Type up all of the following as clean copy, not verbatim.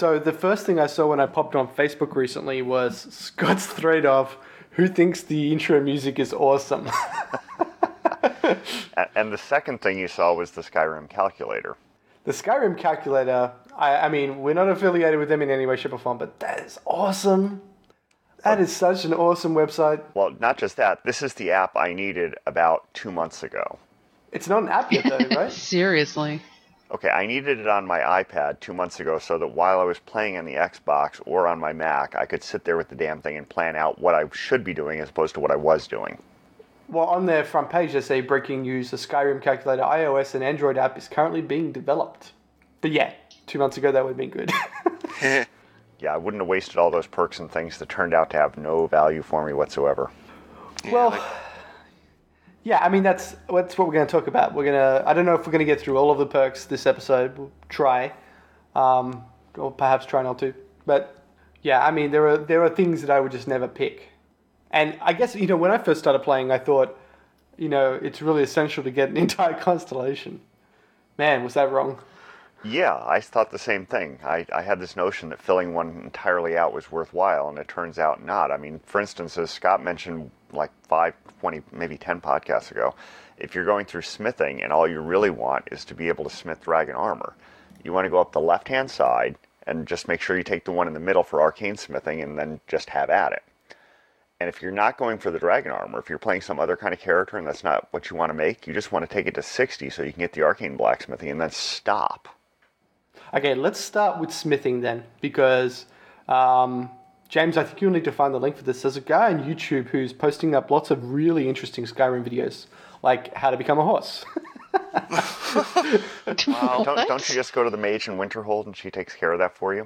So the first thing I saw when I popped on Facebook recently was Scott's thread of who thinks the intro music is awesome. And the second thing you saw was the Skyrim calculator. The Skyrim calculator, I mean, we're not affiliated with them in any way, shape, or form, but that is awesome. That is such an awesome website. Well, not just that. This is the app I needed about 2 months ago. It's not an app yet, though, right? Seriously. Okay, I needed it on my iPad 2 months ago so that while I was playing on the Xbox or on my Mac, I could sit there with the damn thing and plan out what I should be doing as opposed to what I was doing. Well, on their front page, they say breaking news: the Skyrim calculator iOS and Android app is currently being developed. But yeah, 2 months ago that would have been good. Yeah, I wouldn't have wasted all those perks and things that turned out to have no value for me whatsoever. Well, yeah, I mean, that's what we're going to talk about. I don't know if we're going to get through all of the perks this episode. We'll try. Or perhaps try not to. But yeah, I mean, there are things that I would just never pick. And I guess, when I first started playing, I thought, it's really essential to get an entire constellation. Man, was that wrong? Yeah, I thought the same thing. I had this notion that filling one entirely out was worthwhile, and it turns out not. I mean, for instance, as Scott mentioned like 5, 20, maybe 10 podcasts ago, if you're going through smithing and all you really want is to be able to smith dragon armor, you want to go up the left-hand side and just make sure you take the one in the middle for arcane smithing and then just have at it. And if you're not going for the dragon armor, if you're playing some other kind of character and that's not what you want to make, you just want to take it to 60 so you can get the arcane blacksmithing and then stop. Okay, let's start with smithing then, because James, I think you'll need to find the link for this. There's a guy on YouTube who's posting up lots of really interesting Skyrim videos, like how to become a horse. Wow. Don't you just go to the mage in Winterhold and she takes care of that for you?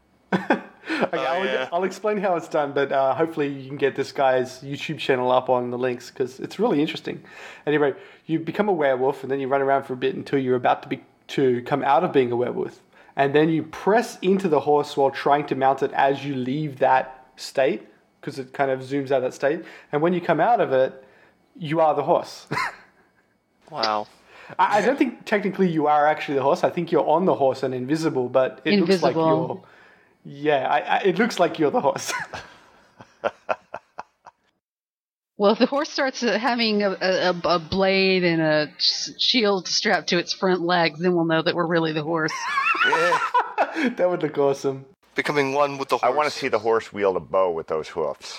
Okay, I'll explain how it's done, but hopefully you can get this guy's YouTube channel up on the links, because it's really interesting. Anyway, you become a werewolf, and then you run around for a bit until you're about to come out of being a werewolf. And then you press into the horse while trying to mount it as you leave that state, because it kind of zooms out of that state. And when you come out of it, you are the horse. Wow. I don't think technically you are actually the horse. I think you're on the horse and invisible, but it looks like you're... Yeah, it looks like you're the horse. Well, if the horse starts having a blade and a shield strapped to its front legs, then we'll know that we're really the horse. That would look awesome. Becoming one with the horse. I want to see the horse wield a bow with those hoofs.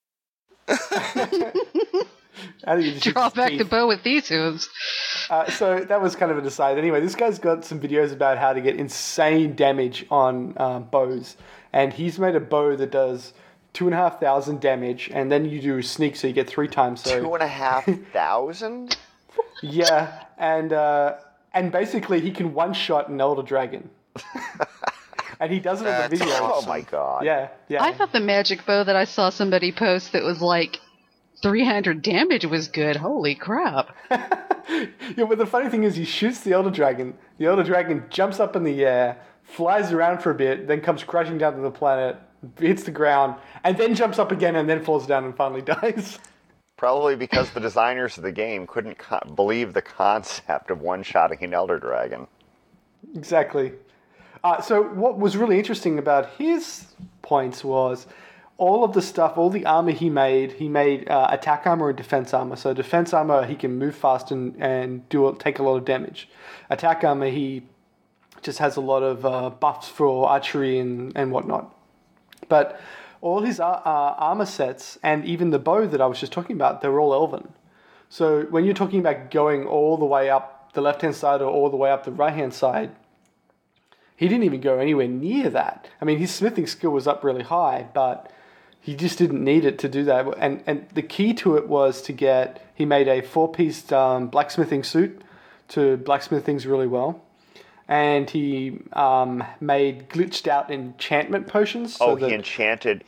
Draw back the bow with these hooves. So that was kind of an aside. Anyway, this guy's got some videos about how to get insane damage on bows. And he's made a bow that does 2,500 damage, and then you do sneak, so you get 3 times. So 2,500? Yeah, and basically he can one-shot an Elder Dragon. And he does it in the video. Oh my god. Yeah. I thought the magic bow that I saw somebody post that was like 300 damage was good. Holy crap. Yeah, but the funny thing is he shoots the Elder Dragon. The Elder Dragon jumps up in the air, flies around for a bit, then comes crashing down to the planet, hits the ground, and then jumps up again and then falls down and finally dies. Probably because the designers of the game couldn't believe the concept of one-shotting an Elder Dragon. Exactly. So what was really interesting about his points was all of the stuff, all the armor he made attack armor and defense armor. So defense armor, he can move fast and take a lot of damage. Attack armor, he just has a lot of buffs for archery and whatnot. But all his armor sets, and even the bow that I was just talking about, they're all elven. So when you're talking about going all the way up the left-hand side or all the way up the right-hand side, he didn't even go anywhere near that. I mean, his smithing skill was up really high, but he just didn't need it to do that. And the key to it was he made a 4-piece blacksmithing suit to blacksmith things really well. And he made glitched out enchantment potions. He enchanted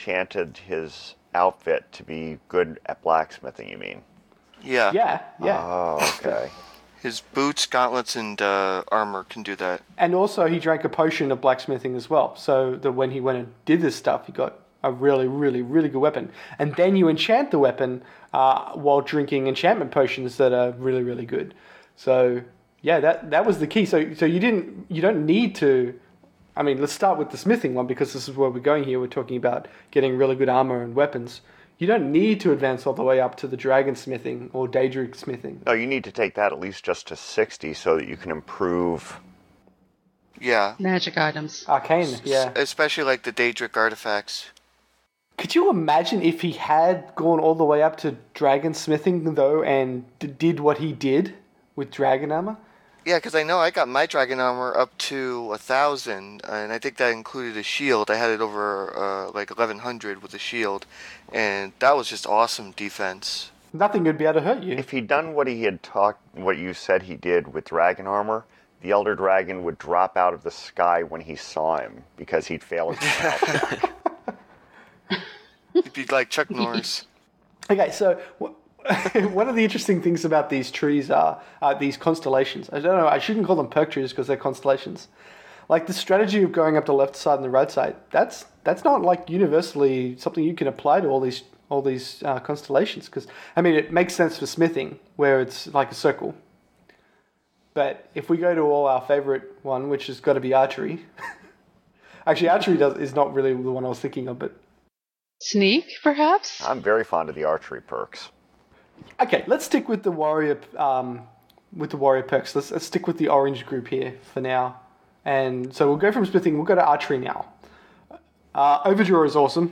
his outfit to be good at blacksmithing, you mean? Yeah. Yeah. Oh, okay. His boots, gauntlets, and armor can do that. And also he drank a potion of blacksmithing as well. So that when he went and did this stuff, he got a really, really, really good weapon. And then you enchant the weapon while drinking enchantment potions that are really, really good. So... yeah, that was the key. So you don't need to I mean, let's start with the smithing one because this is where we're going here. We're talking about getting really good armor and weapons. You don't need to advance all the way up to the dragon smithing or Daedric smithing. No, you need to take that at least just to 60 so that you can improve. Yeah. Magic items. Arcane, yeah. Especially like the Daedric artifacts. Could you imagine if he had gone all the way up to dragon smithing, though, and did what he did with dragon armor? Yeah, because I know I got my dragon armor up to 1,000, and I think that included a shield. I had it over like 1,100 with a shield, and that was just awesome defense. Nothing would be able to hurt you. If he'd done what what you said he did with dragon armor, the Elder Dragon would drop out of the sky when he saw him because he'd fail his health. It'd be like Chuck Norris. Okay, so one of the interesting things about these trees are these constellations. I don't know, I shouldn't call them perk trees because they're constellations. Like the strategy of going up the left side and the right side, that's not like universally something you can apply to all these constellations. Because I mean, it makes sense for smithing where it's like a circle. But if we go to all our favorite one, which has got to be archery. Actually, archery is not really the one I was thinking of, but Sneak, perhaps? I'm very fond of the archery perks. okay, let's stick with the warrior perks. Let's stick with the orange group here for now. And so we'll go from smithing, we'll go to archery now. Overdraw is awesome.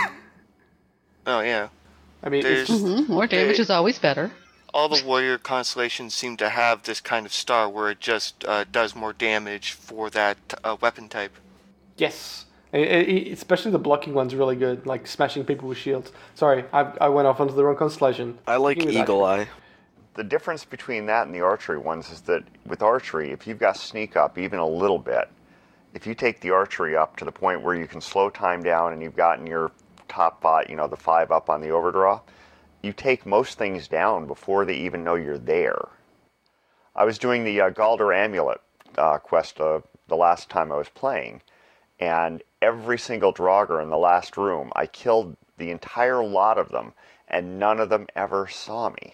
Oh, yeah. I mean, it's There's- just, More damage is always better. All the warrior constellations seem to have this kind of star where it just does more damage for that weapon type. yes. Especially the blocking one's really good, like smashing people with shields. Sorry, I went off onto the wrong constellation. I like Give me that. Eagle Eye. The difference between that and the archery ones is that with archery, if you've got sneak up even a little bit, if you take the archery up to the point where you can slow time down and you've gotten your top bot, the 5 up on the overdraw, you take most things down before they even know you're there. I was doing the Galder Amulet quest the last time I was playing, and every single Draugr in the last room, I killed the entire lot of them, and none of them ever saw me.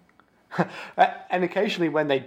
And occasionally, when they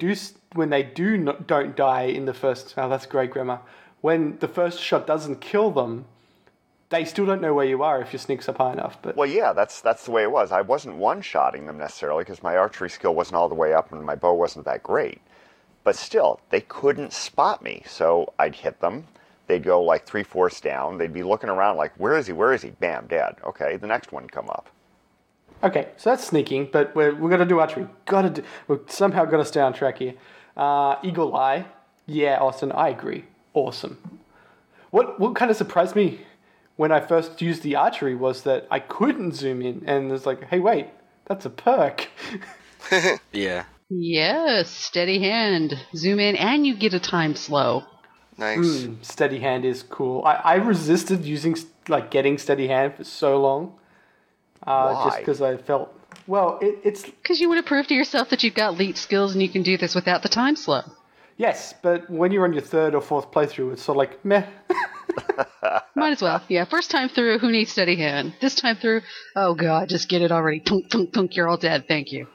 don't die in the first, that's great grammar. When the first shot doesn't kill them, they still don't know where you are if your sneak's up high enough. But Well, yeah, that's the way it was. I wasn't one-shotting them necessarily because my archery skill wasn't all the way up and my bow wasn't that great. But still, they couldn't spot me, so I'd hit them. They'd go like 3/4 down. They'd be looking around like, where is he? Where is he? Bam, dead. Okay, the next one come up. okay, so that's sneaking. But we're gonna do archery. We've somehow got to stay on track here. Eagle Eye, yeah, Austin, I agree. Awesome. What kind of surprised me when I first used the archery was that I couldn't zoom in, and it's like, hey, wait, that's a perk. Yeah. Yes, steady hand. Zoom in and you get a time slow. Nice. Steady hand is cool. I resisted getting steady hand for so long. Just Why? because I felt, well, it's, Because you want to prove to yourself that you've got leap skills and you can do this without the time slow. yes, but when you're on your 3rd or 4th playthrough, it's sort of like, meh. Might as well. Yeah, first time through, who needs steady hand? This time through, oh god, just get it already. Tunk, tunk, tunk, you're all dead, thank you.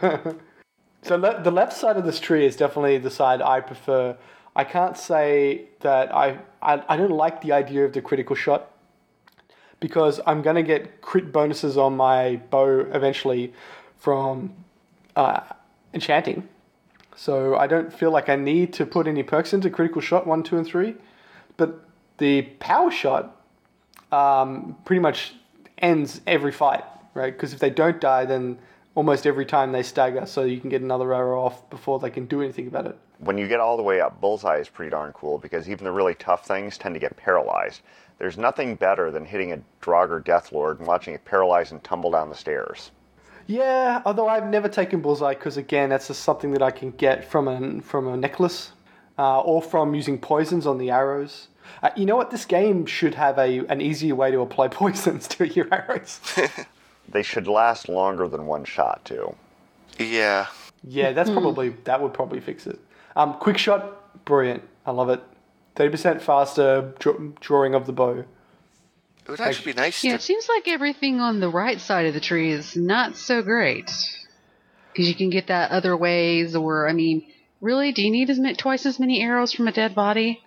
So the left side of this tree is definitely the side I prefer. I can't say that I don't like the idea of the critical shot because I'm going to get crit bonuses on my bow eventually from enchanting. So I don't feel like I need to put any perks into critical shot 1, 2, and 3. But the power shot pretty much ends every fight, right? Because if they don't die, then almost every time they stagger, so you can get another arrow off before they can do anything about it. When you get all the way up, Bullseye is pretty darn cool because even the really tough things tend to get paralyzed. There's nothing better than hitting a Draugr Deathlord and watching it paralyze and tumble down the stairs. Yeah, although I've never taken Bullseye because, again, that's just something that I can get from a necklace or from using poisons on the arrows. You know what? This game should have an easier way to apply poisons to your arrows. They should last longer than one shot, too. Yeah. Yeah, that would probably fix it. Quick shot, brilliant. I love it. 30% faster drawing of the bow. It would actually be nice Yeah, to... it seems like everything on the right side of the tree is not so great. Because you can get that other ways, or, I mean, really, do you need twice as many arrows from a dead body?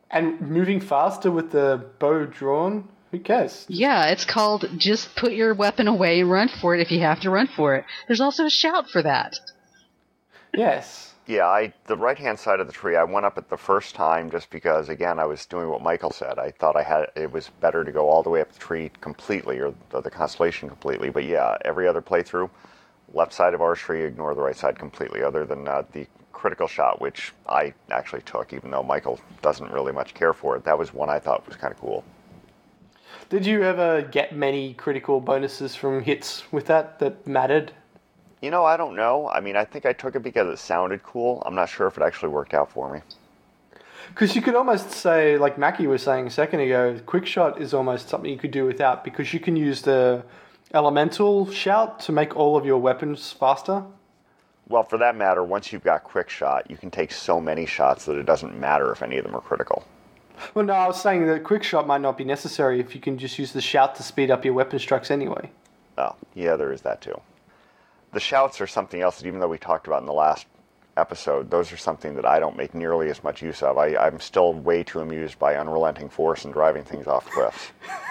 And moving faster with the bow drawn, who cares? Yeah, it's called just put your weapon away and run for it if you have to run for it. There's also a shout for that. Yes. Yeah, the right-hand side of the tree, I went up it the first time just because, again, I was doing what Michael said. I thought it was better to go all the way up the tree completely, or the constellation completely. But yeah, every other playthrough, left side of our tree, ignore the right side completely, other than the critical shot, which I actually took, even though Michael doesn't really much care for it. That was one I thought was kind of cool. Did you ever get many critical bonuses from hits with that mattered? You know, I don't know. I mean, I think I took it because it sounded cool. I'm not sure if it actually worked out for me. Because you could almost say, like Mackie was saying a second ago, quick shot is almost something you could do without, because you can use the elemental shout to make all of your weapons faster. Well, for that matter, once you've got quick shot, you can take so many shots that it doesn't matter if any of them are critical. Well, no, I was saying that quick shot might not be necessary if you can just use the shout to speed up your weapon strikes anyway. Oh, yeah, there is that too. The shouts are something else that even though we talked about in the last episode, those are something that I don't make nearly as much use of. I'm still way too amused by unrelenting force and driving things off cliffs.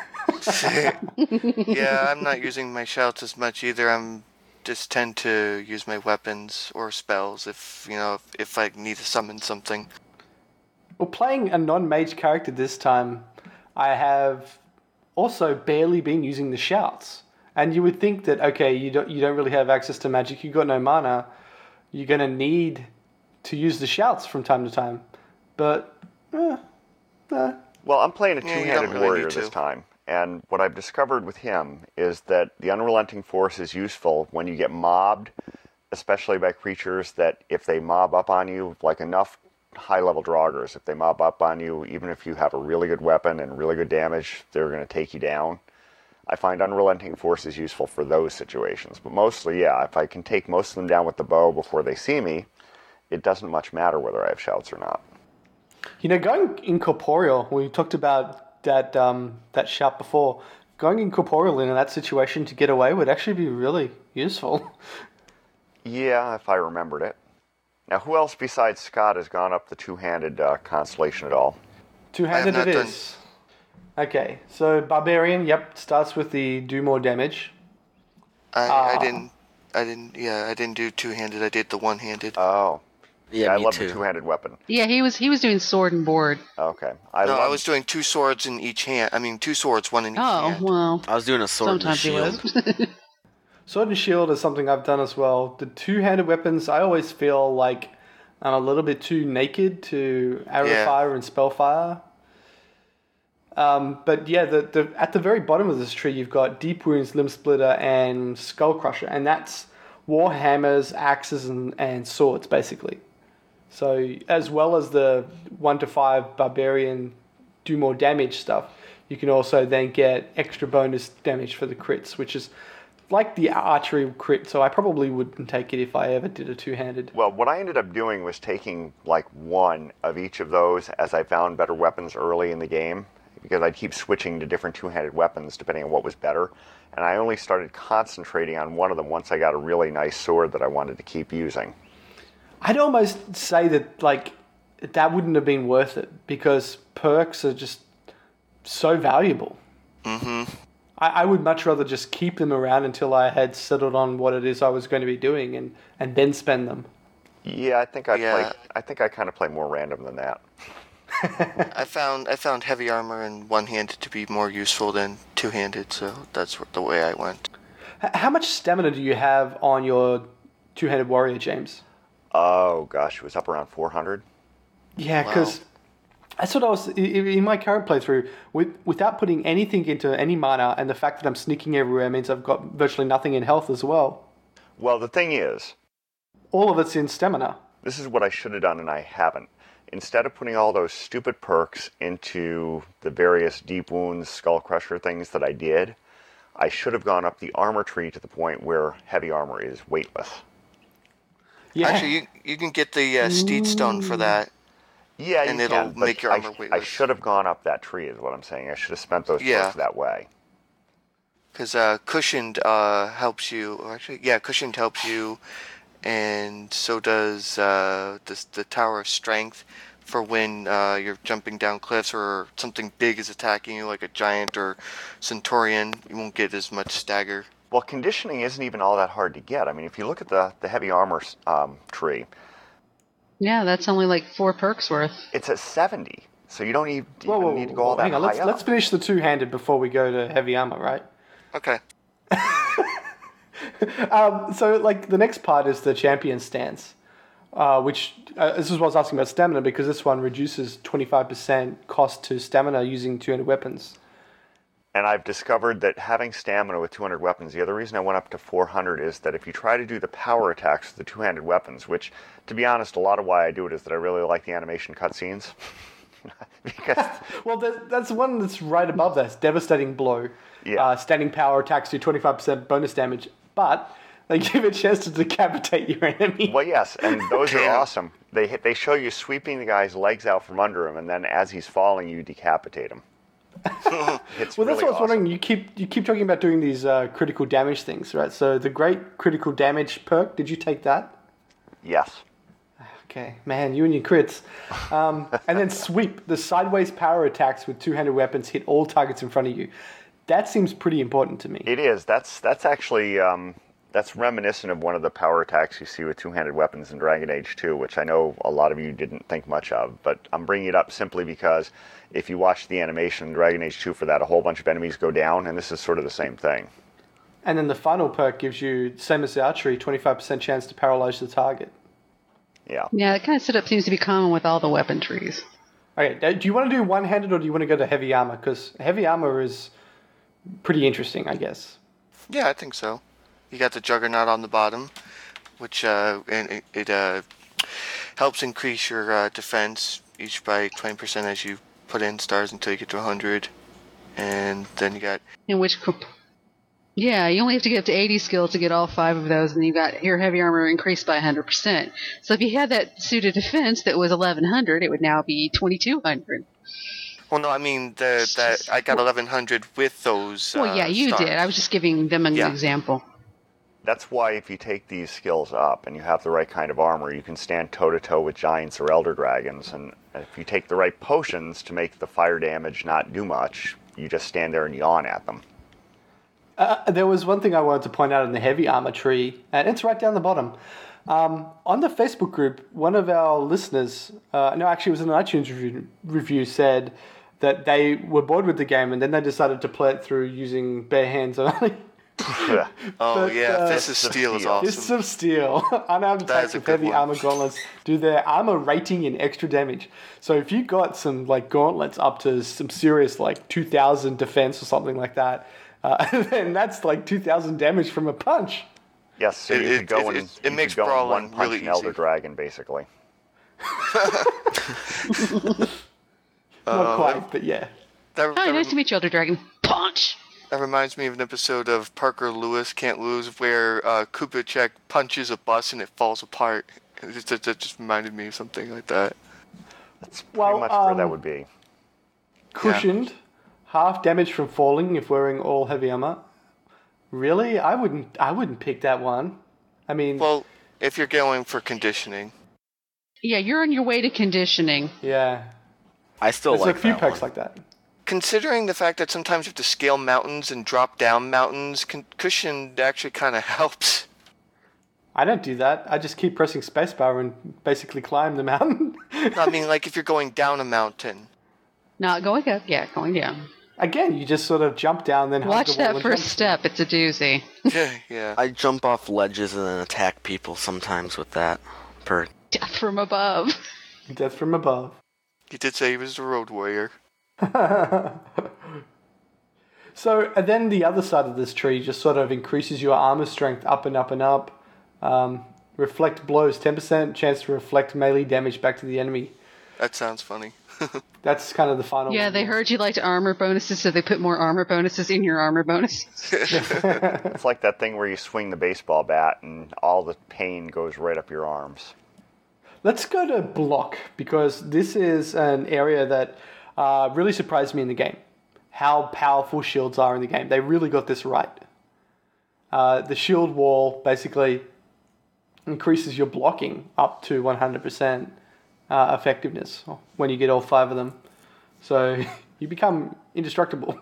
Yeah, I'm not using my shouts as much either. I'm just tend to use my weapons or spells if I need to summon something. Well, playing a non-mage character this time, I have also barely been using the shouts. And you would think that, okay, you don't really have access to magic, you've got no mana, you're going to need to use the shouts from time to time. But, Well, I'm playing a two-handed really warrior need to. this time. And what I've discovered with him is that the unrelenting force is useful when you get mobbed, especially by creatures that if they mob up on you, like enough high-level draugrs, if they mob up on you, even if you have a really good weapon and really good damage, they're going to take you down. I find unrelenting force is useful for those situations. But mostly, yeah, if I can take most of them down with the bow before they see me, it doesn't much matter whether I have shouts or not. you know, going incorporeal, we talked about that shout before, going incorporeal in that situation to get away would actually be really useful. Yeah, if I remembered it. Now, who else besides Scott has gone up the two-handed constellation at all? Two-handed I have it not is. Okay, so Barbarian, yep, starts with the do more damage. I didn't do two-handed. I did the one-handed. Oh. Yeah, I me love too. the two-handed weapon. Yeah, he was doing sword and board. Okay. I was doing two swords in each hand. I mean, two swords, one in each Oh, hand. well, I was doing a sword and a sometimes he shield. was. Sword and shield is something I've done as well. The two-handed weapons, I always feel like I'm a little bit too naked to arrow fire and spell fire. But yeah, the at the very bottom of this tree, you've got Deep Wounds, Limb Splitter, and Skull Crusher, and that's war hammers, axes, and swords, basically. So as well as the 1 to 5 Barbarian do more damage stuff, you can also then get extra bonus damage for the crits, which is like the archery crit, so I probably wouldn't take it if I ever did a two-handed. Well, what I ended up doing was taking like one of each of those as I found better weapons early in the game, because I'd keep switching to different two-handed weapons depending on what was better. And I only started concentrating on one of them once I got a really nice sword that I wanted to keep using. I'd almost say that like that wouldn't have been worth it because perks are just so valuable. Mm-hmm. I would much rather just keep them around until I had settled on what it is I was going to be doing and then spend them. Yeah, I think I kind of play more random than that. I found heavy armor and one-handed to be more useful than two-handed, so that's the way I went. How much stamina do you have on your two-handed warrior, James? Oh gosh, it was up around 400. Yeah, because that's what I was in my current playthrough. Without putting anything into any mana, and the fact that I'm sneaking everywhere means I've got virtually nothing in health as well. Well, the thing is, all of it's in stamina. This is what I should have done, and I haven't. Instead of putting all those stupid perks into the various deep wounds, skull crusher things that I did, I should have gone up the armor tree to the point where heavy armor is weightless. Yeah. Actually, you can get the steed stone for that. Yeah, and you it'll can, make your armor I weightless. should have gone up that tree, is what I'm saying. I should have spent those perks that way. Because cushioned helps you. Or actually, yeah, cushioned helps you, and so does the Tower of Strength. for when you're jumping down cliffs or something big is attacking you, like a giant or Centaurian. You won't get as much stagger. Well, conditioning isn't even all that hard to get. I mean, if you look at the heavy armor tree, Yeah, that's only like 4 perks worth. it's at 70. So you don't even need to go all that hang on, high up. let's finish the two-handed before we go to heavy armor, right? Okay. So, like, the next part is the champion stance, which this is what I was asking about stamina, because this one reduces 25% cost to stamina using 200 weapons. And I've discovered that having stamina with 200 weapons, the other reason I went up to 400 is that if you try to do the power attacks with the two-handed weapons, which, to be honest, a lot of why I do it is that I really like the animation cutscenes. Because Well, that's one that's right above that. It's Devastating Blow. Yeah. Standing power attacks do 25% bonus damage, but they give a chance to decapitate your enemy. Well, yes, and those are awesome. They show you sweeping the guy's legs out from under him, and then as he's falling, you decapitate him. It's Well, that's really what I was awesome. wondering. You keep talking about doing these critical damage things, right? So the great critical damage perk, did you take that? Yes. Okay, man, you and your crits. And then sweep. The sideways power attacks with two-handed weapons hit all targets in front of you. That seems pretty important to me. It is. That's actually that's reminiscent of one of the power attacks you see with two-handed weapons in Dragon Age 2, which I know a lot of you didn't think much of. But I'm bringing it up simply because if you watch the animation in Dragon Age 2 for that, a whole bunch of enemies go down, and this is sort of the same thing. And then the final perk gives you, same as the archery, 25% chance to paralyze the target. Yeah. Yeah, that kind of setup seems to be common with all the weapon trees. Okay, do you want to do one-handed or do you want to go to heavy armor? Because heavy armor is pretty interesting, I guess. Yeah, I think so. You got the Juggernaut on the bottom, which and it helps increase your defense each by 20% as you put in stars until you get to 100. And then you got... In which, yeah, you only have to get up to 80 skill to get all 5 of those, and you got your heavy armor increased by 100%. So if you had that suit of defense that was 1100, it would now be 2200. Well, no, I mean, that I got 1100 with those Well, yeah, you stars. did. I was just giving them an Yeah. example. That's why if you take these skills up and you have the right kind of armor, you can stand toe-to-toe with giants or elder dragons. And if you take the right potions to make the fire damage not do much, you just stand there and yawn at them. There was one thing I wanted to point out in the heavy armor tree, and it's right down the bottom. On the Facebook group, one of our listeners, actually it was an iTunes review, said that they were bored with the game and then they decided to play it through using bare hands only. Yeah. Oh, But, yeah, Fist of Steel is Steel. awesome. Fists of Steel, unarmed That is attacks a with good heavy one. armor gauntlets do their armor rating in extra damage. So if you got some like gauntlets up to some serious like 2,000 defense or something like that, then that's like 2,000 damage from a punch. Yes, so you could go and it makes you could go and brawling one punch really an elder easy. dragon, basically. Not quite, but yeah. That, Hi, that, nice to meet you, Elder Dragon. Punch! that reminds me of an episode of Parker Lewis Can't Lose where Kupacek punches a bus and it falls apart. That just reminded me of something like that. That's pretty Well, much where that would be. Cushioned, half damage from falling if wearing all heavy armor. Really? I wouldn't pick that one. I mean, Well, if you're going for conditioning. Yeah, you're on your way to conditioning. yeah. I still There's like a few that perks one. like that. Considering the fact that sometimes you have to scale mountains and drop down mountains, cushioned actually kind of helps. I don't do that. I just keep pressing spacebar and basically climb the mountain. No, I mean, like if you're going down a mountain. Not going up, yeah, going down. Again, you just sort of jump down, then hug Watch the wall that and first jump. step, it's a doozy. Yeah. I jump off ledges and then attack people sometimes with that perk. Death from above. Death from above. He did say he was the road warrior. So, and then the other side of this tree just sort of increases your armor strength up and up and up. Reflect blows, 10% chance to reflect melee damage back to the enemy. That sounds funny. That's kind of the final Yeah, one. they heard you liked armor bonuses, so they put more armor bonuses in your armor bonuses. It's like that thing where you swing the baseball bat and all the pain goes right up your arms. Let's go to block, because this is an area that really surprised me in the game. How powerful shields are in the game. They really got this right. The shield wall basically increases your blocking up to 100%. effectiveness when you get all 5 of them. So you become indestructible.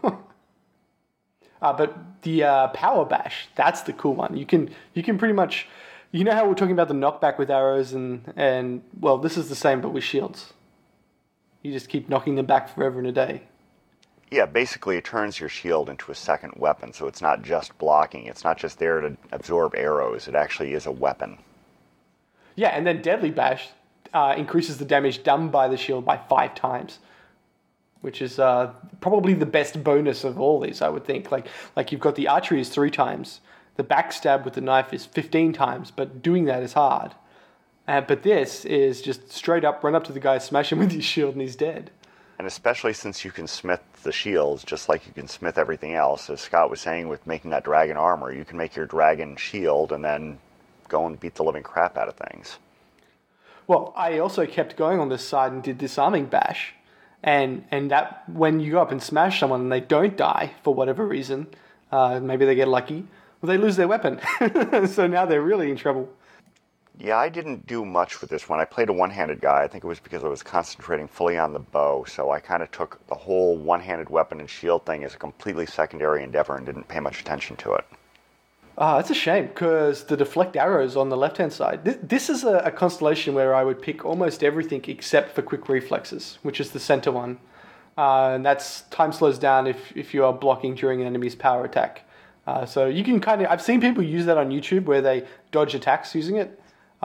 But the power bash, that's the cool one. You can pretty much, you know how we're talking about the knockback with arrows and well, this is the same but with shields. You just keep knocking them back forever and a day. Yeah, basically it turns your shield into a second weapon, so it's not just blocking. It's not just there to absorb arrows. It actually is a weapon. Yeah, and then Deadly Bash increases the damage done by the shield by 5 times, which is probably the best bonus of all these, I would think. Like you've got the archery is 3 times, the backstab with the knife is 15 times, but doing that is hard. But this is just straight up, run up to the guy, smash him with your shield, and he's dead. And especially since you can smith the shields, just like you can smith everything else, as Scott was saying with making that dragon armor, you can make your dragon shield and then go and beat the living crap out of things. Well, I also kept going on this side and did Disarming Bash. And that when you go up and smash someone and they don't die for whatever reason, maybe they get lucky, well, they lose their weapon. So now they're really in trouble. Yeah, I didn't do much with this one. I played a one-handed guy. I think it was because I was concentrating fully on the bow, so I kind of took the whole one-handed weapon and shield thing as a completely secondary endeavor and didn't pay much attention to it. It's a shame, because the deflect arrows on the left-hand side, this is a constellation where I would pick almost everything except for quick reflexes, which is the center one. And that's time slows down if you are blocking during an enemy's power attack. So you can kind of, I've seen people use that on YouTube where they dodge attacks using it.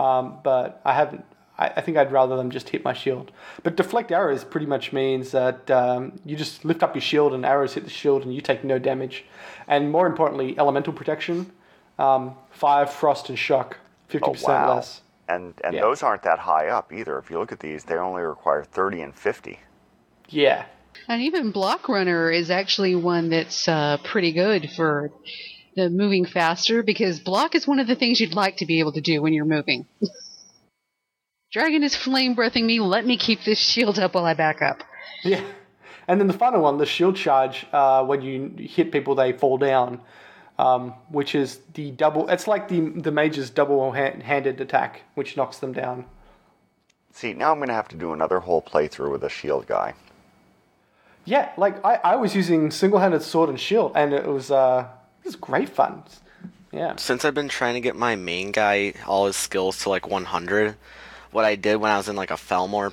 But I haven't. I think I'd rather them just hit my shield. But deflect arrows pretty much means that you just lift up your shield and arrows hit the shield and you take no damage. And more importantly, elemental protection, fire, frost, and shock, 50% less. And those aren't that high up either. If you look at these, they only require 30 and 50. Yeah. And even Block Runner is actually one that's pretty good for the moving faster, because block is one of the things you'd like to be able to do when you're moving. Dragon is flame breathing me, let me keep this shield up while I back up. Yeah. And then the final one, the shield charge, when you hit people, they fall down, which is the double, it's like the mage's double-handed attack, which knocks them down. See, now I'm going to have to do another whole playthrough with a shield guy. Yeah, like I was using single-handed sword and shield, and it was great fun. Yeah. Since I've been trying to get my main guy, all his skills to like 100, what I did when I was in like a Felmer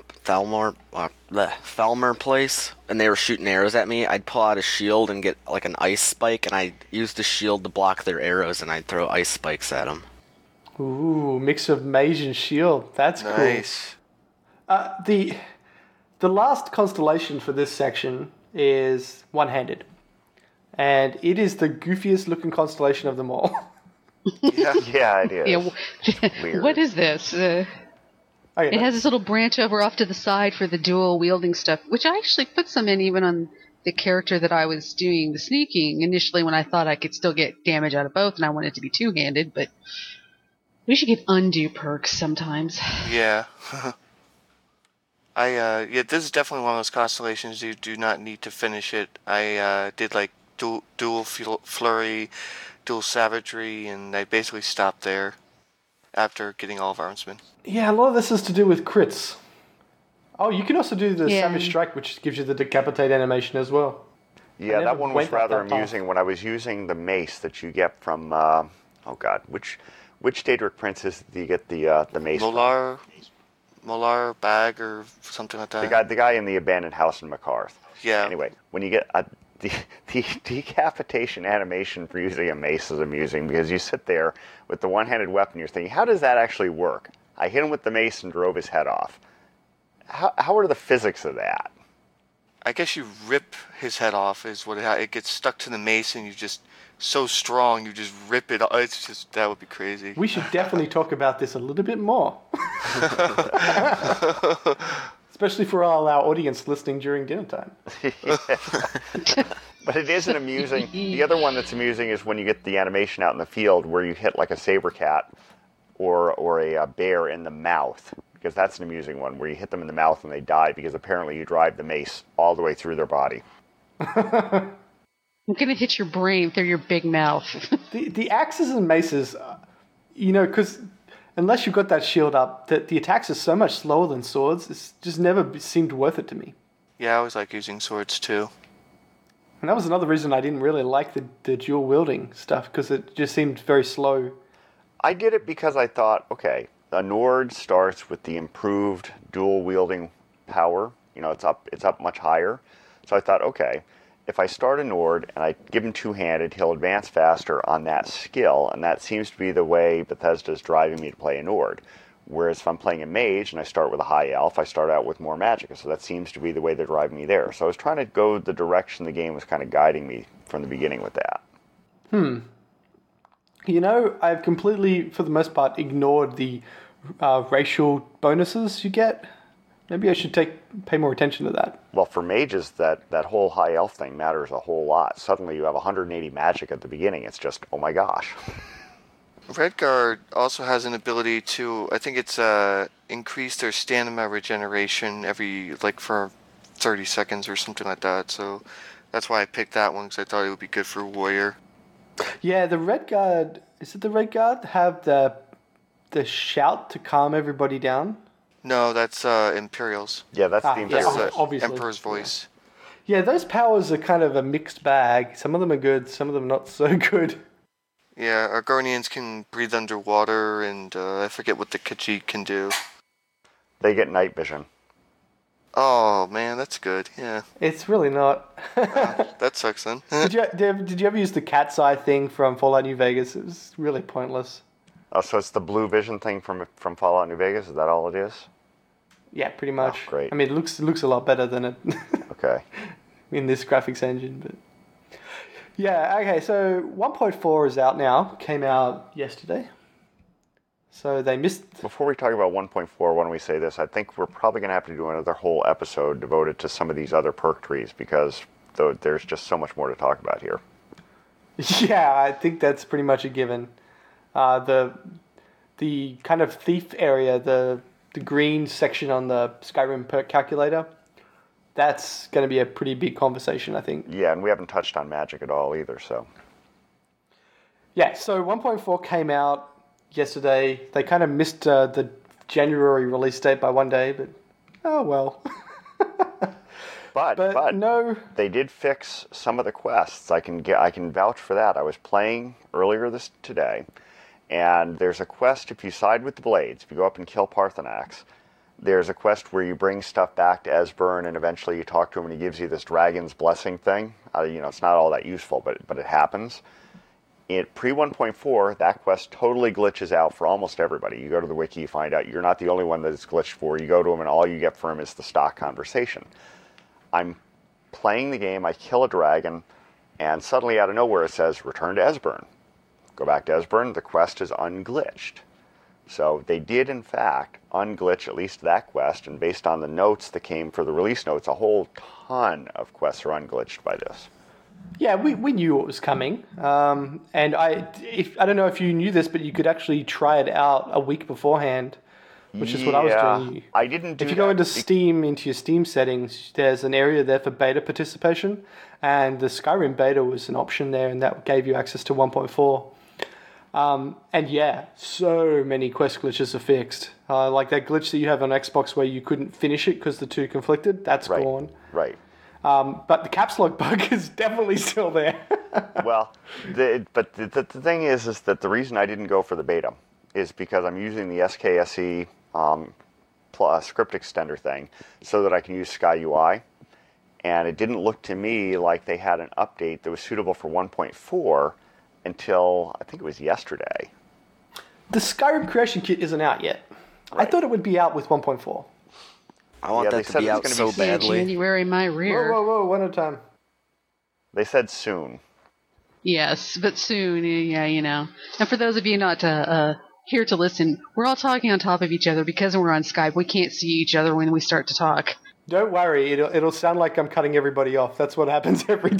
place, and they were shooting arrows at me, I'd pull out a shield and get like an ice spike, and I'd use the shield to block their arrows, and I'd throw ice spikes at them. Ooh, mix of mage and shield. That's nice. Cool. The last constellation for this section is one-handed. And it is the goofiest looking constellation of them all. Yeah, it is. Yeah. Weird. What is this? It has this little branch over off to the side for the dual wielding stuff, which I actually put some in even on the character that I was doing the sneaking initially, when I thought I could still get damage out of both and I wanted it to be two-handed, but we should give undo perks sometimes. Yeah. This is definitely one of those constellations you do not need to finish it. I did like dual flurry, dual savagery, and I basically stopped there after getting all of Armsman. Yeah, a lot of this is to do with crits. Oh, you can also do the Savage Strike, which gives you the decapitate animation as well. Yeah, that one was rather amusing when I was using the mace that you get from, which Daedric Princess do you get the mace from? Molar Bag or something like that. The guy in the abandoned house in Makarth. Yeah. Anyway, when you get the decapitation animation for using a mace is amusing, because you sit there with the one-handed weapon, you're thinking, how does that actually work? I hit him with the mace and drove his head off. How are the physics of that? I guess you rip his head off is what it gets stuck to the mace, and you just so strong you just rip it off. It's just, that would be crazy. We should definitely talk about this a little bit more. Especially for all our audience listening during dinner time. But it is an amusing... The other one that's amusing is when you get the animation out in the field where you hit like a saber cat or a bear in the mouth. Because that's an amusing one, where you hit them in the mouth and they die because apparently you drive the mace all the way through their body. I'm going to hit your brain through your big mouth. The axes and maces, because unless you've got that shield up, that the attacks are so much slower than swords. It's just never seemed worth it to me. Yeah, I always like using swords too. And that was another reason I didn't really like the dual wielding stuff, because it just seemed very slow. I did it because I thought, okay, a Nord starts with the improved dual wielding power. You know, it's up much higher. So I thought, okay, if I start a Nord and I give him two-handed, he'll advance faster on that skill, and that seems to be the way Bethesda is driving me to play a Nord. Whereas if I'm playing a mage and I start with a high elf, I start out with more magicka, so that seems to be the way they're driving me there. So I was trying to go the direction the game was kind of guiding me from the beginning with that. You know, I've completely, for the most part, ignored the racial bonuses you get. Maybe I should pay more attention to that. Well, for mages, that whole high elf thing matters a whole lot. Suddenly you have 180 magic at the beginning. It's just, oh my gosh. Redguard also has an ability to, I think it's increase their stamina regeneration every, like, for 30 seconds or something like that. So that's why I picked that one, because I thought it would be good for Warrior. Yeah, the Redguard, is it the Redguard have the shout to calm everybody down? No, that's Imperials. Yeah, that's the yeah, Imperial. That's obviously. Emperor's Voice. Yeah, those powers are kind of a mixed bag. Some of them are good, some of them not so good. Yeah, Argonians can breathe underwater, and I forget what the Khajiit can do. They get night vision. Oh, man, that's good, yeah. It's really not. That sucks then. Did you ever use the cat's eye thing from Fallout New Vegas? It was really pointless. Oh, so it's the blue vision thing from Fallout New Vegas? Is that all it is? Yeah, pretty much. Oh, great. I mean, it looks a lot better than it Okay. in this graphics engine, but yeah. Okay, so 1.4 is out now. Came out yesterday. So they missed. Before we talk about 1.4, why don't we say this? I think we're probably going to have to do another whole episode devoted to some of these other perk trees, because there's just so much more to talk about here. Yeah, I think that's pretty much a given. The kind of thief area, the green section on the Skyrim perk calculator, that's going to be a pretty big conversation, I think. Yeah, and we haven't touched on magic at all either, so. Yeah, so 1.4 came out yesterday. They kind of missed the January release date by one day, but oh well. But no, they did fix some of the quests. I can vouch for that. I was playing earlier today, and there's a quest if you side with the Blades, if you go up and kill Paarthurnax, there's a quest where you bring stuff back to Esbern, and eventually you talk to him and he gives you this dragon's blessing thing. It's not all that useful, but it happens. In pre 1.4, that quest totally glitches out for almost everybody. You go to the wiki, you find out you're not the only one that it's glitched for. You go to him and all you get from him is the stock conversation. I'm playing the game, I kill a dragon, and suddenly out of nowhere it says, return to Esbern. Go back to Esbern, the quest is unglitched. So they did, in fact, unglitch at least that quest, and based on the notes that came for the release notes, a whole ton of quests are unglitched by this. yeah, we knew it was coming, and I don't know if you knew this, but you could actually try it out a week beforehand, which is what I was doing. I didn't do If you that. go into your Steam settings, there's an area there for beta participation, and the Skyrim beta was an option there, and that gave you access to 1.4. And yeah, so many quest glitches are fixed. Like that glitch that you have on Xbox where you couldn't finish it because the two conflicted, that's gone. Right. But the caps lock bug is definitely still there. Well, the thing is that the reason I didn't go for the beta is because I'm using the SKSE script extender thing so that I can use SkyUI. And it didn't look to me like they had an update that was suitable for 1.4 until, I think it was yesterday. The Skyrim Creation Kit isn't out yet. Right. I thought it would be out with 1.4. I want Yeah, they that to said be it was out gonna so be Yeah, badly. January, my rear. Whoa, one at a time. They said soon. Yes, but soon, yeah, And for those of you not here to listen, we're all talking on top of each other because we're on Skype. We can't see each other when we start to talk. Don't worry, it'll sound like I'm cutting everybody off. That's what happens every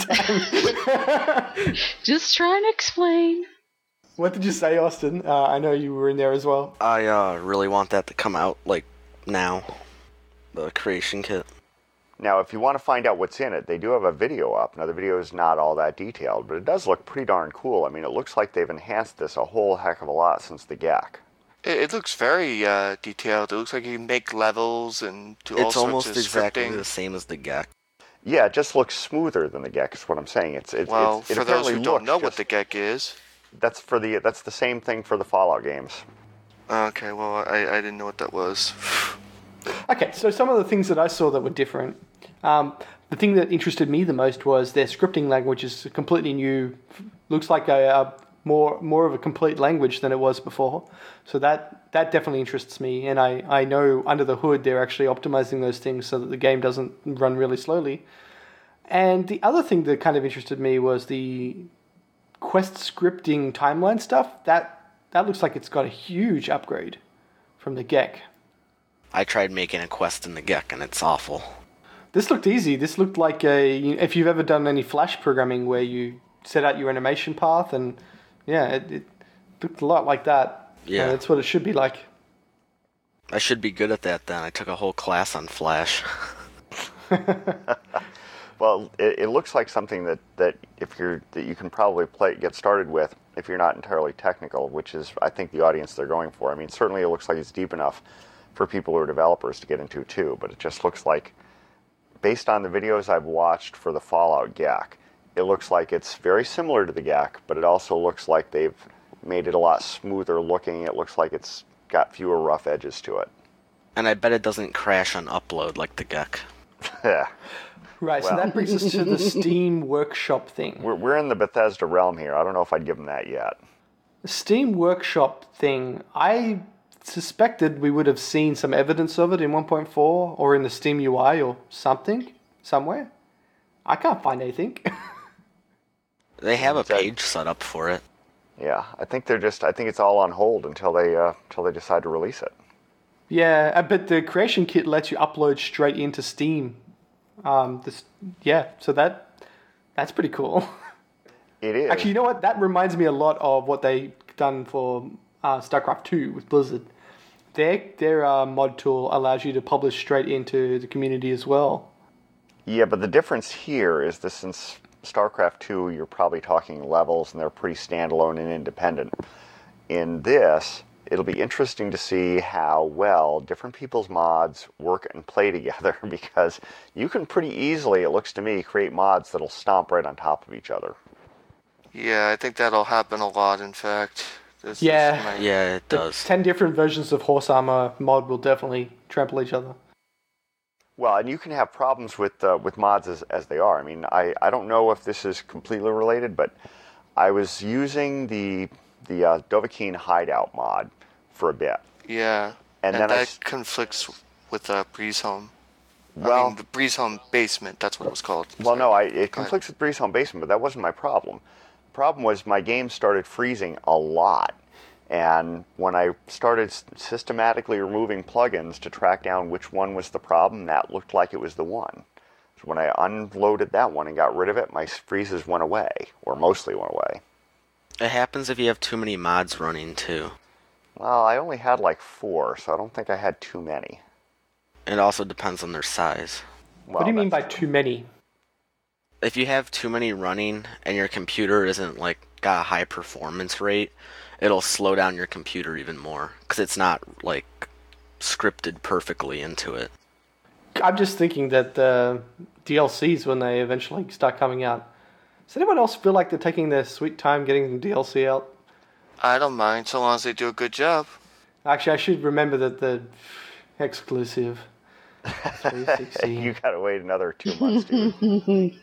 time. Just trying to explain. What did you say, Austin? I know you were in there as well. I really want that to come out, like, now. The creation kit. Now, if you want to find out what's in it, they do have a video up. Now, the video is not all that detailed, but it does look pretty darn cool. I mean, it looks like they've enhanced this a whole heck of a lot since the GAC. It looks very detailed. It looks like you can make levels and do all It's sorts almost of exactly scripting. the same as the Gek. Yeah, it just looks smoother than the Gek. Is what I'm saying. It Well, for those apparently who don't know looks what the Gek is. that's the same thing for the Fallout games. Okay, well, I didn't know what that was. Okay, so some of the things that I saw that were different. The thing that interested me the most was their scripting language is completely new. Looks like a more of a complete language than it was before. So that definitely interests me, and I know under the hood they're actually optimizing those things so that the game doesn't run really slowly. And the other thing that kind of interested me was the quest scripting timeline stuff. That looks like it's got a huge upgrade from the Gek. I tried making a quest in the Gek, and it's awful. This looked easy. This looked like if you've ever done any Flash programming where you set out your animation path, and yeah, it looked a lot like that. Yeah. That's what it should be like. I should be good at that then. I took a whole class on Flash. Well, it looks like something that you can probably get started with if you're not entirely technical, which is I think the audience they're going for. I mean, certainly it looks like it's deep enough for people who are developers to get into too, but it just looks like, based on the videos I've watched for the Fallout Gek, it looks like it's very similar to the Gek, but it also looks like they've made it a lot smoother looking. It looks like it's got fewer rough edges to it. And I bet it doesn't crash on upload like the Gek. Yeah. Right, so that brings us to the Steam Workshop thing. We're in the Bethesda realm here. I don't know if I'd give them that yet. The Steam Workshop thing, I suspected we would have seen some evidence of it in 1.4 or in the Steam UI or something, somewhere. I can't find anything. They have a page set up for it. Yeah, I think it's all on hold until they decide to release it. Yeah, but the Creation Kit lets you upload straight into Steam. So that's pretty cool. It is. Actually, you know what? That reminds me a lot of what they've done for StarCraft 2 with Blizzard. Their mod tool allows you to publish straight into the community as well. Yeah, but the difference here is that since StarCraft 2, you're probably talking levels, and they're pretty standalone and independent. In this, it'll be interesting to see how well different people's mods work and play together, because you can pretty easily, it looks to me, create mods that'll stomp right on top of each other. Yeah, I think that'll happen a lot, in fact. Yeah. Yeah, it The does. 10 different versions of Horse Armor mod will definitely trample each other. Well, and you can have problems with mods as they are. I mean, I don't know if this is completely related, but I was using the Dovahkiin Hideout mod for a bit. Yeah, And and then that conflicts with Breeze Home. Well, I mean, the Breeze Home Basement, that's what it was called. well, no, it Go ahead. conflicts with Breeze Home Basement, but that wasn't my problem. The problem was my game started freezing a lot. And when I started systematically removing plugins to track down which one was the problem, that looked like it was the one. So when I unloaded that one and got rid of it, my freezes went away, or mostly went away. It happens if you have too many mods running too. Well, I only had like 4, so I don't think I had too many. It also depends on their size. Well, What do you mean by that's- too many? If you have too many running and your computer isn't got a high performance rate, it'll slow down your computer even more because it's not scripted perfectly into it. I'm just thinking that the DLCs, when they eventually start coming out, does anyone else feel like they're taking their sweet time getting the DLC out? I don't mind, so long as they do a good job. Actually, I should remember that the exclusive 360. You gotta wait another 2 months, dude.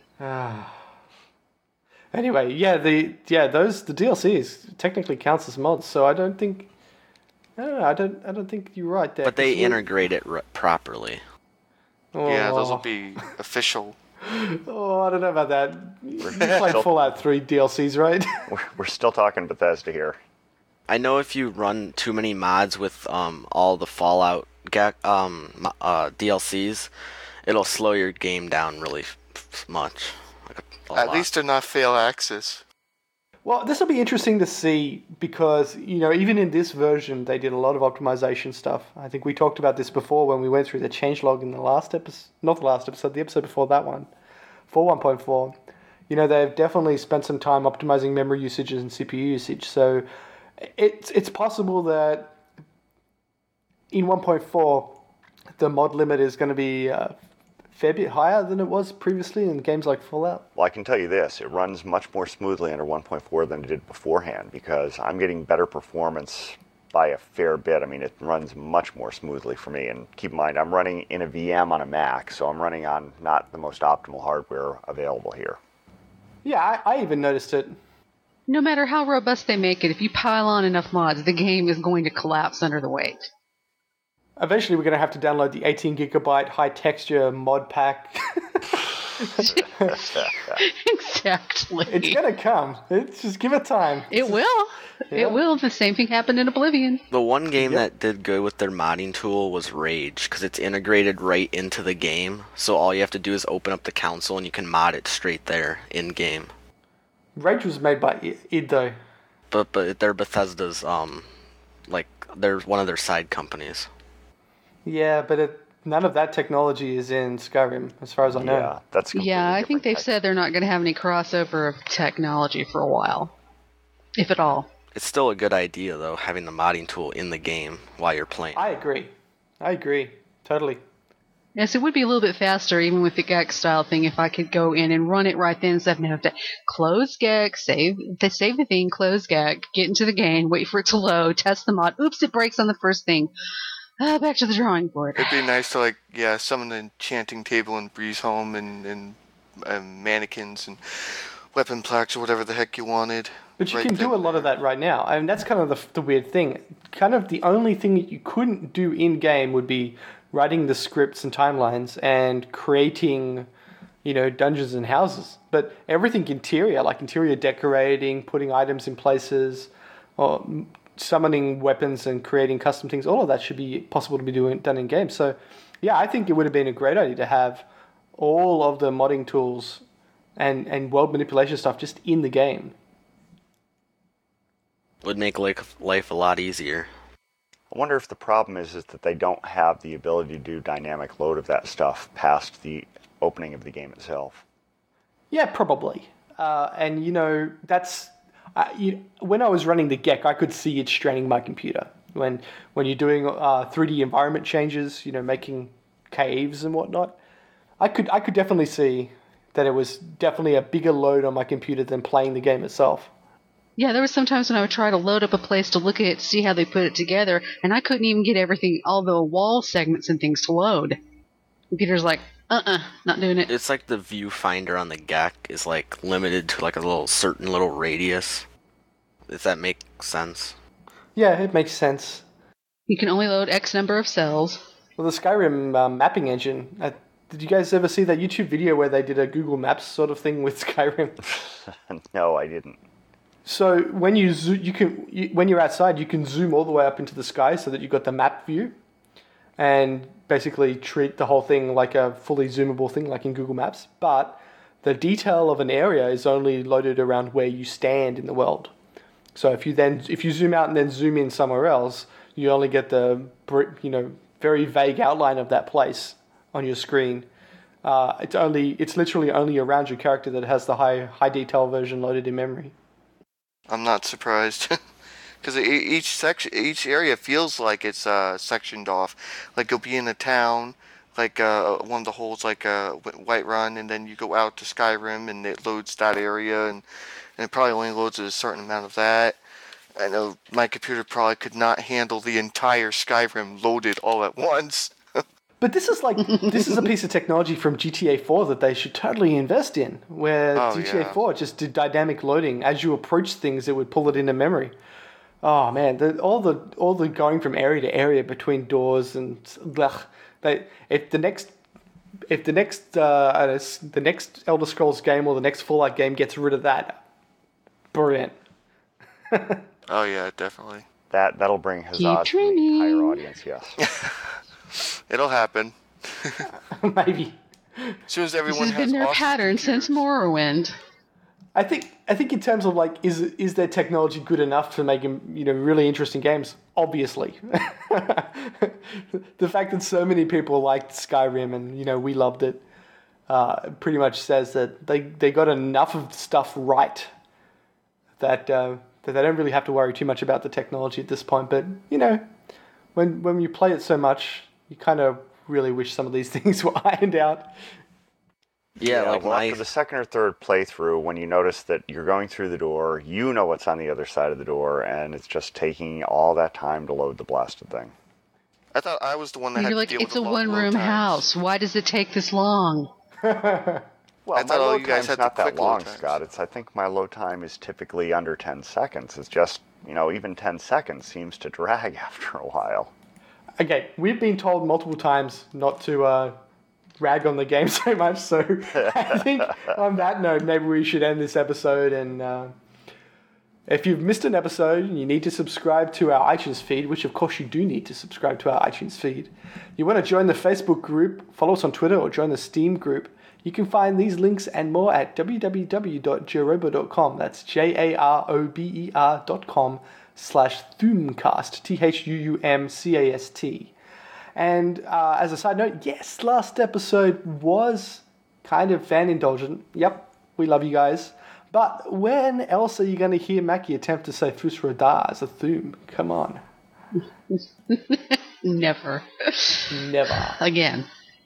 Anyway, the DLCs technically counts as mods, so I don't think I don't think you're right there. But they 'cause integrate it properly. Yeah, those will Oh. be official. Oh, I don't know about that. You played Fallout 3 DLCs, right? We're still talking Bethesda here. I know if you run too many mods with all the Fallout DLCs, it'll slow your game down really much. A At lot. least they're not fail access. Well, this will be interesting to see because, even in this version, they did a lot of optimization stuff. I think we talked about this before when we went through the changelog in the last episode, not the last episode, the episode before that one, for 1.4. They've definitely spent some time optimizing memory usage and CPU usage. So it's possible that in 1.4, the mod limit is going to be a fair bit higher than it was previously in games like Fallout. Well, I can tell you this, it runs much more smoothly under 1.4 than it did beforehand because I'm getting better performance by a fair bit. I mean, it runs much more smoothly for me. And keep in mind, I'm running in a VM on a Mac, so I'm running on not the most optimal hardware available here. Yeah, I even noticed it. No matter how robust they make it, if you pile on enough mods, the game is going to collapse under the weight. Eventually, we're going to have to download the 18 gigabyte high texture mod pack. Exactly. It's going to come. It's just give it time. It will. Yeah. It will. The same thing happened in Oblivion. The one game that did good with their modding tool was Rage, because it's integrated right into the game. So all you have to do is open up the console and you can mod it straight there in game. Rage was made by id though. But they're Bethesda's they're one of their side companies. Yeah, but none of that technology is in Skyrim, as far as I know. Yeah, that's completely Yeah, I think different they've tech. said they're not going to have any crossover of technology for a while, if at all. It's still a good idea, though, having the modding tool in the game while you're playing. I agree. Totally. Yes, it would be a little bit faster, even with the GEX style thing, if I could go in and run it right then instead of have to close GEX, save the thing, close GEX, get into the game, wait for it to load, test the mod. Oops, it breaks on the first thing. Back to the drawing board. It'd be nice to summon the enchanting table and breeze home and mannequins and weapon plaques or whatever the heck you wanted. But you right can do then. a lot of that right now. I mean, that's kind of the weird thing. Kind of the only thing that you couldn't do in-game would be writing the scripts and timelines and creating, dungeons and houses. But everything interior, like interior decorating, putting items in places, or summoning weapons and creating custom things, all of that should be possible to be done in-game. So, yeah, I think it would have been a great idea to have all of the modding tools and world manipulation stuff just in the game. Would make life a lot easier. I wonder if the problem is that they don't have the ability to do dynamic load of that stuff past the opening of the game itself. Yeah, probably. And that's when I was running the GEC, I could see it straining my computer. When you're doing 3D environment changes, making caves and whatnot, I could definitely see that it was definitely a bigger load on my computer than playing the game itself. Yeah, there were some times when I would try to load up a place to look at it, see how they put it together, and I couldn't even get everything, all the wall segments and things to load. Computer's like, not doing it. It's like the viewfinder on the GEC is limited to a certain little radius. Does that make sense? Yeah, it makes sense. You can only load X number of cells. Well, the Skyrim mapping engine. Did you guys ever see that YouTube video where they did a Google Maps sort of thing with Skyrim? No, I didn't. So when when you're outside, you can zoom all the way up into the sky so that you've got the map view, and basically treat the whole thing like a fully zoomable thing, like in Google Maps. But the detail of an area is only loaded around where you stand in the world. So if you zoom out and then zoom in somewhere else, you only get the very vague outline of that place on your screen. It's literally only around your character that has the high detail version loaded in memory. I'm not surprised. Because each area feels like it's sectioned off. Like you'll be in a town, one of the holes Whiterun, and then you go out to Skyrim and it loads that area, and it probably only loads a certain amount of that. I know my computer probably could not handle the entire Skyrim loaded all at once. But this is a piece of technology from GTA 4 that they should totally invest in, where GTA 4 just did dynamic loading. As you approach things, it would pull it into memory. Oh man, all the going from area to area between doors and if the next Elder Scrolls game or the next Fallout game gets rid of that, brilliant. Oh yeah, definitely. That'll bring huzzah to the entire audience, yes. It'll happen. Maybe. As soon as everyone This has been their awesome pattern computers. since Morrowind. I think in terms of is their technology good enough to make really interesting games? Obviously. The fact that so many people liked Skyrim and we loved it pretty much says that they got enough of stuff right that they don't really have to worry too much about the technology at this point. But when you play it so much, you kind of really wish some of these things were ironed out. Yeah, like well, after the second or third playthrough, when you notice that you're going through the door, you know what's on the other side of the door, and it's just taking all that time to load the blasted thing. I thought I was the one that had You're to like, deal it's with a the load one-room times. house. Why does it take this long? Well, I my thought all load you guys time's had the not that quick load long, times. Scott. I think my load time is typically under 10 seconds. It's just, even 10 seconds seems to drag after a while. Okay, we've been told multiple times not to rag on the game so much, so I think on that note, maybe we should end this episode. And if you've missed an episode and you need to subscribe to our iTunes feed, which of course you do need to subscribe to our iTunes feed, you want to join the Facebook group, follow us on Twitter, or join the Steam group, you can find these links and more at www.jarobo.com. That's jarober.com/Thuumcast, THUUMCAST. And as a side note, yes, last episode was kind of fan indulgent. Yep, we love you guys. But when else are you going to hear Mackie attempt to say Fusra as a Thuum? Come on. Never. Never. Again.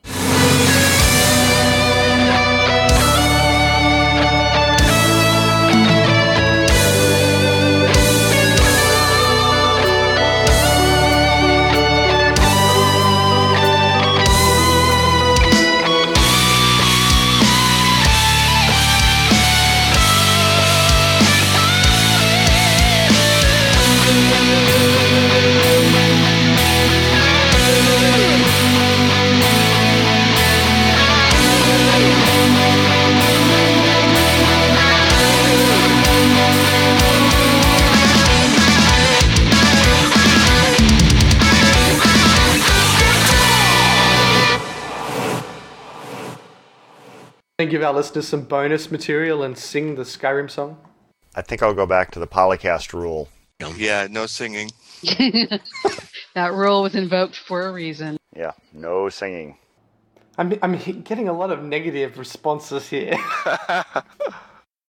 And give our listeners some bonus material and sing the Skyrim song. I think I'll go back to the Polycast rule. Yeah, no singing. That rule was invoked for a reason. Yeah, no singing. I'm getting a lot of negative responses here.